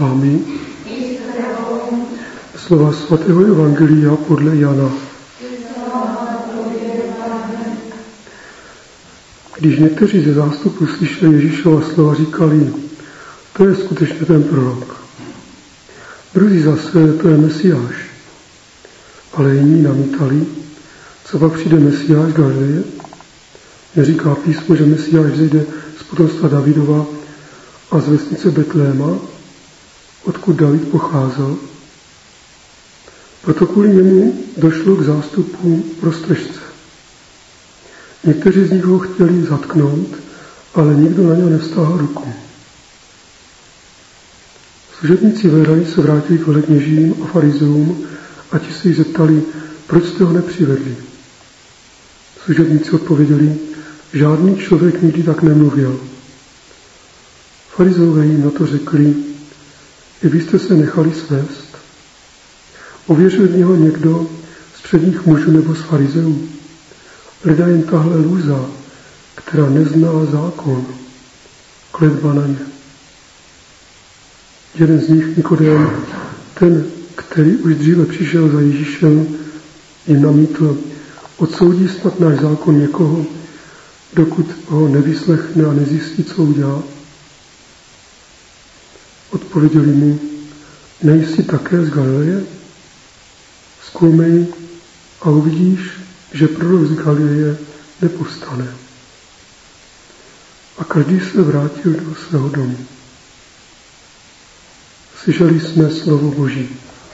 vámi. Slova svatého Evangelia podle Jana. Když někteří ze zástupu slyšeli Ježíšova slova, říkali, to je skutečně ten prorok. Druzí zase, to je Mesiáš. Ale jiní namítali, co pak přijde Mesiáš z Galileje? Neříká písmo, že Mesiáš vzejde z potomstva Davidova a z vesnice Betléma, odkud David pocházel. Proto kvůli němu došlo k zástupu roztržce. Někteří z nich ho chtěli zatknout, ale nikdo na něho nevstáhl ruku. Služebníci Véraní se vrátili k velekněžím a farizeům a ti se jich zeptali, proč jste ho nepřivedli. Služebníci odpověděli, žádný člověk nikdy tak nemluvil. Farizeové jim na to řekli, i vy jste se nechali svést. Uvěřil v něho někdo z předních mužů nebo z farizeů? Lidé jim tahle lůza, která nezná zákon, kletba na ně. Jeden z nich, Nikodém, ten, který už dříve přišel za Ježíšem, jim namítl, odsoudí snad náš zákon někoho, dokud ho nevyslechne a nezjistí, co udělá. Odpověděli mu, nejsi také z Galileje? Zkoumej a uvidíš, že prorok z Galileje nepovstane. A každý se vrátil do svého domu. Slyšeli jsme slovo Boží.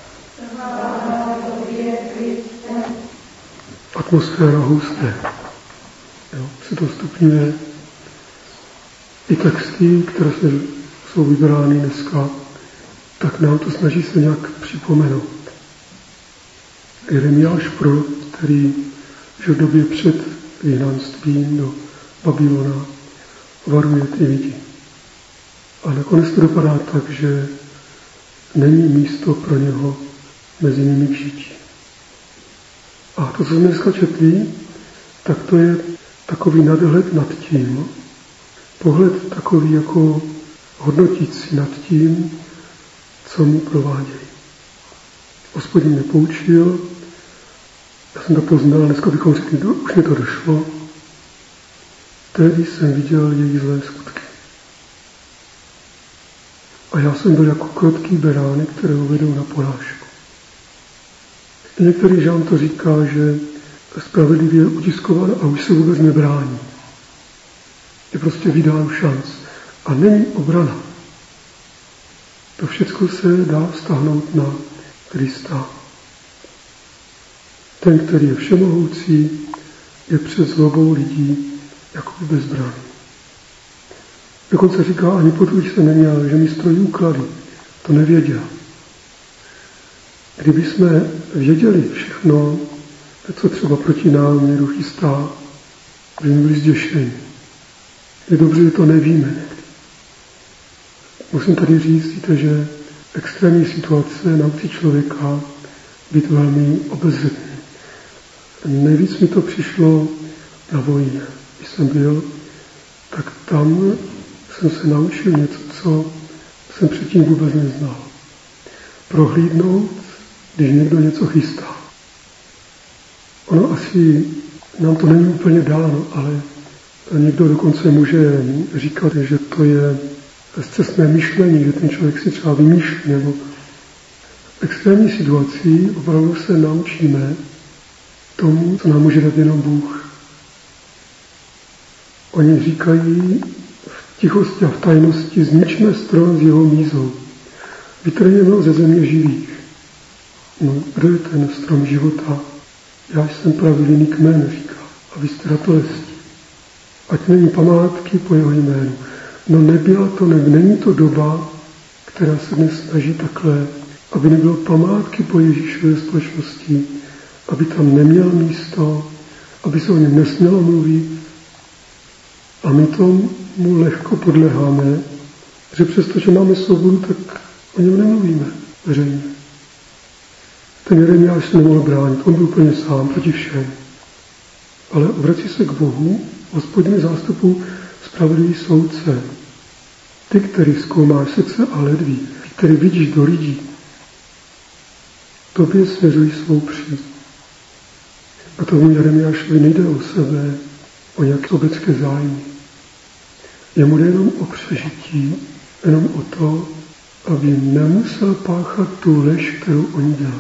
Atmosféra husté. Se to stupňuje. I texty, které jsou vybrány dneska, tak nám to snaží se nějak připomenout. Jeremiáš prorok, který v době před vyhnanstvím do Babylona varuje ty lidi. A nakonec to dopadá tak, že není místo pro něho mezi nimi k žití. A to, co jsme dneska četli, tak to je takový nadhled nad tím, pohled takový jako hodnotící nad tím, co mu provádějí. Hospodin mě poučil, já jsem to poznal, dneska bychom řekli, už mi to došlo, tehdy jsem viděl její zlé skutky. A já jsem byl jako krotký beránek, které ho vedou na porážku. Některý žán to říká, že spravedlivě je utiskován a už se vůbec nebrání. Je prostě vydán šanc. A není obrana. To všechno se dá vztahnout na Krista. Ten, který je všemohoucí, je před zlobou lidí jako bezbranný. Dokonce říká, ani potůž se neměl, že mi strojí úklady. To nevěděl. Kdyby jsme věděli všechno, co třeba proti nám někdo chystá, by jsme byli zděšeni. Je dobře, že to nevíme někdy. Musím tady říct, že extrémní situace naučí člověka být velmi obezřetný. Nejvíc mi to přišlo na vojně. Když jsem byl, tak tam jsem se naučil něco, co jsem předtím vůbec neznal. Prohlídnout, když někdo něco chystá. Ono asi nám to není úplně dáno, ale někdo dokonce může říkat, že to je scestné myšlení, že ten člověk si třeba vymýšlí, nebo v extrémní situaci opravdu se naučíme tomu, co nám může dát jenom Bůh. Oni říkají v tichosti a v tajnosti, zničme strom s jeho mízou, vytrhneme ho ze země živých. No, kdo je ten strom života? Já jsem pravilinný kmen, říká, a vy jste ratolesti. Ať není památky po jeho jménu. No není to doba, která se dnes snaží takhle, aby nebylo památky po Ježíšové společnosti, aby tam neměl místo, aby se o něm nesmělo mluvit. A my tomu lehko podléháme, že přesto, že máme svobodu, tak o něm nemluvíme veřejně. Ten Jeremiáš se nemohl bránit, on byl úplně sám proti všem. Ale obrací se k Bohu, Hospodine zástupu spravedlivý soudce. Ty, který zkoumáš srdce a ledví, který vidíš do lidí, tobě svěřují svou přízeň. A tomu Jeremiášovi nejde o sebe, o nějaké sobecké zájmy. Jemu jde jenom o přežití, jenom o to, aby nemusel páchat tu lež, kterou oni dělají.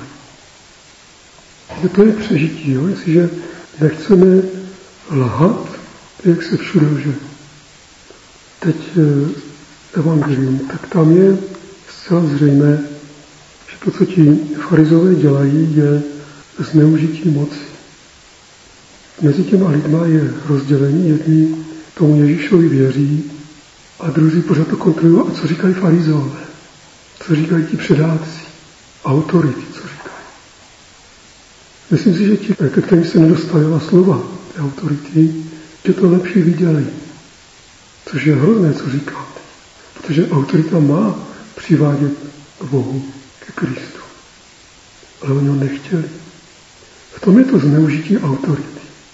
To je přežití, jo? Jestliže nechceme lhat, jak se všude lže. Teď evangelium, tak tam je zcela zřejmé, že to, co ti farizové dělají, je zneužití moci. Mezi těma lidma je rozdělení, jedni tomu Ježíšovi věří a druzí pořád to kontrolují. A co říkají farizové? Co říkají ti předáci? Autority, co říkají? Myslím si, že ti, ke kterým se nedostavila slova té autority, že to lepší vydělají. Což je hrozné, co říkáte. Protože autorita má přivádět k Bohu, ke Kristu. Ale oni ho nechtěli. V tom je to zneužití autority.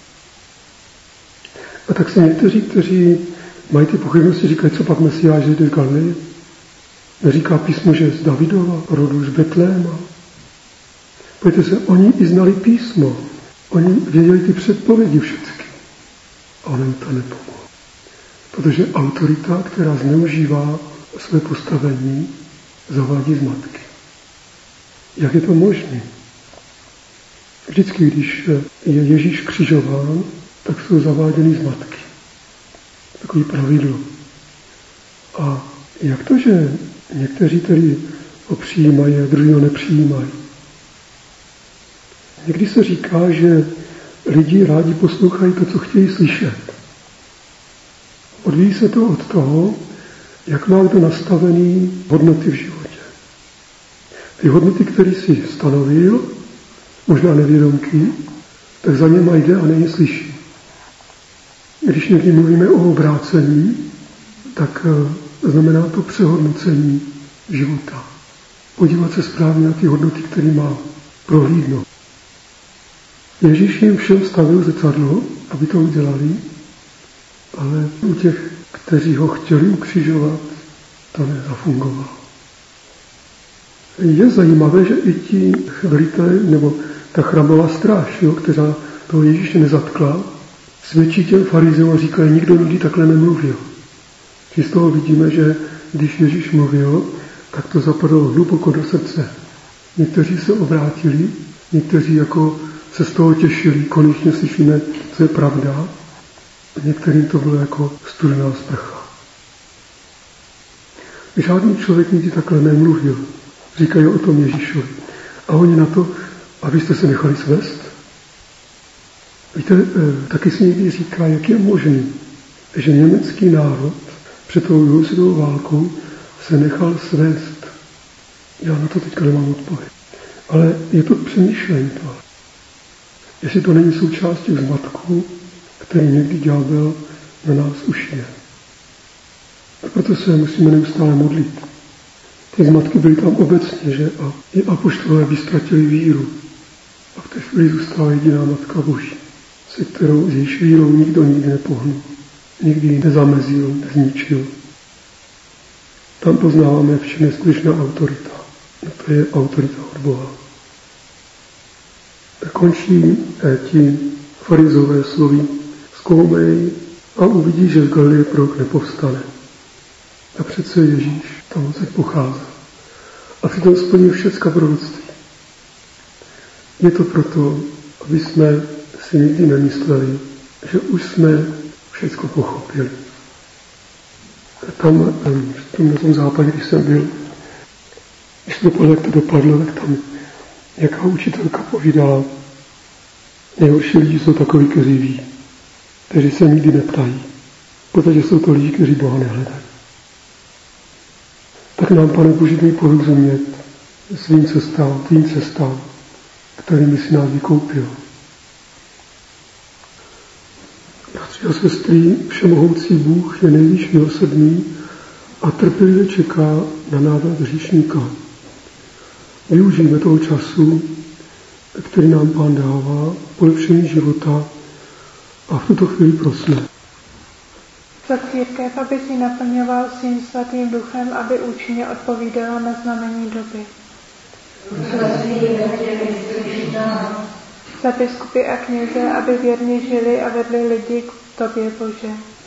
A tak se někteří, kteří mají ty pochybnosti, říkají, co pak Mesiáš jde z Galileje. Neříká písmo, že z Davidova rodu, z Betléma. Pojďte se, oni i znali písmo. Oni věděli ty předpovědi všechny. A ono jim to nepomohlo. Protože autorita, která zneužívá své postavení, zavádí zmatky. Jak je to možné? Vždycky, když je Ježíš křižován, tak jsou zaváděny zmatky. Takový pravidlo. A jak to, že někteří tedy ho přijímají a druhý ho nepřijímají? Někdy se říká, že lidi rádi poslouchají to, co chtějí slyšet. Odvíjí se to od toho, jak má kdo nastavený hodnoty v životě. Ty hodnoty, které si stanovil, možná nevědomky, tak za něma jde a není slyší. Když někdy mluvíme o obrácení, tak znamená to přehodnocení života. Podívat se správně na ty hodnoty, které má, prohlídnout. Ježíš jim všem stavil zrcadlo, aby to udělali, ale u těch, kteří ho chtěli ukřižovat, to nezafungovalo. Je zajímavé, že i ti velitelé, nebo ta chramová stráž, která toho Ježíše nezatkla, svědčí těm farizeům a říkají, nikdo nikdy takhle nemluvil. Z toho vidíme, že když Ježíš mluvil, tak to zapadlo hluboko do srdce. Někteří se obrátili, někteří jako se z toho těšili, konečně slyšíme, co je pravda. Některým to bylo jako studená sprcha. Žádný člověk nikdy takhle nemluvil. Říkají o tom Ježíšovi. A oni na to, abyste se nechali svést. Víte, taky si někdy říká, jak je možné, že německý národ před tou druhou světovou válkou se nechal svést. Já na to teďka nemám odpověď. Ale je to přemýšlení to. Jestli to není součástí zmatku, který někdy ďábel na nás ušije. A proto se musíme neustále modlit. Ty zmatky byly tam obecně, že? A i apoštolové by ztratili víru. A v té chvíli zůstala jediná Matka Boží, se kterou s jejíž vírou nikdo nikdy nepohnul. Nikdy ji nezamezil, nezničil. Tam poznáváme, v čem je skutečná autorita. A to je autorita od Boha. A končí ti farizové sloví, zkoumej a uvidí, že z Galileje prorok nepovstane. A přece Ježíš tam odsaď pocházel. A přitom splnil všecka proroctví. Je to proto, aby jsme si nikdy nemysleli, že už jsme všecko pochopili. Tam na tom západě, když jsem byl, když to dopadlo, jak to dopadlo, tak tam nějaká učitelka povídala, nejhorší lidi jsou takoví, kteří ví, kteří se nikdy neptají, protože jsou to lidi, kteří Boha nehledají. Tak nám, Pane Boží, dej porozumět svým cestám, tvým cestám, kterými si nás vykoupil. Bratři a sestry, všemohoucí Bůh je nejvíc milosrdný a trpělivě čeká na návrat hříšníka. Využijeme toho času, který nám Pán dává, polepšení života a v tuto chvíli prosíme. Za církev, aby si naplňoval svým svatým duchem, aby účinně odpovídala na znamení doby. Za biskupy a kněze, aby věrně žili a vedli lidi k tobě, Bože.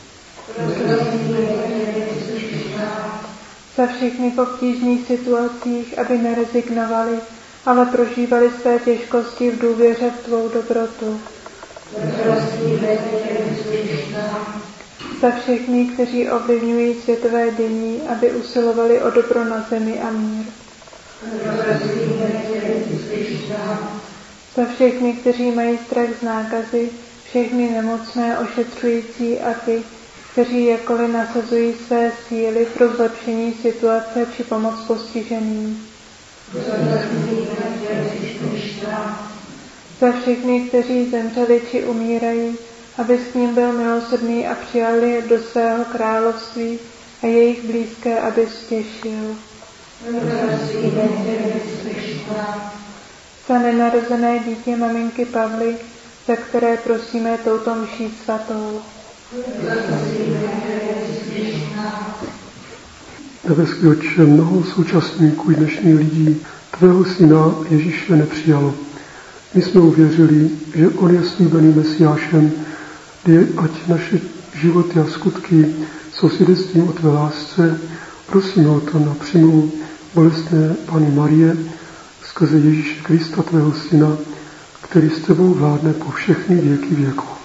Za všechny v obtížných situacích, aby nerezignovali, ale prožívali své těžkosti v důvěře v tvou dobrotu. Za všechny, kteří ovlivňují světové dění, aby usilovali o dobro na zemi a mír. Za všechny, kteří mají strach z nákazy, všechny nemocné, ošetřující a ty, kteří jakkoliv nasazují své síly pro zlepšení situace či pomoc postiženým. Za všechny, kteří zemřeli či umírají, aby s ním byl milosrdný a přijal je do svého království a jejich blízké, aby stěšil. Za nenarozené dítě maminky Pavly, za které prosíme touto mší svatou. Nebeský Otče, mnoho současníků i dnešních lidí tvého syna Ježíše nepřijalo. My jsme uvěřili, že on je slíbeným Mesiášem, ať naše životy a skutky jsou svědectvím o tvé lásce. Prosíme o to na přímluvu bolestné Panny Marie skrze Ježíše Krista, tvého syna, který s tebou vládne po všechny věky věků.